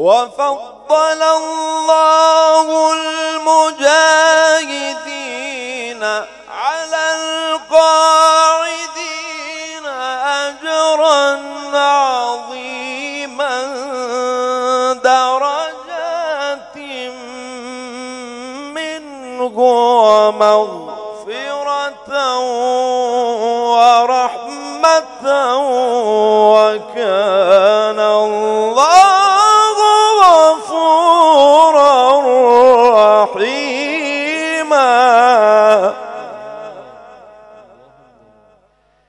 وفضل الله المجاهدين على القاعدين أجرا عظيما درجات منه ومغفرة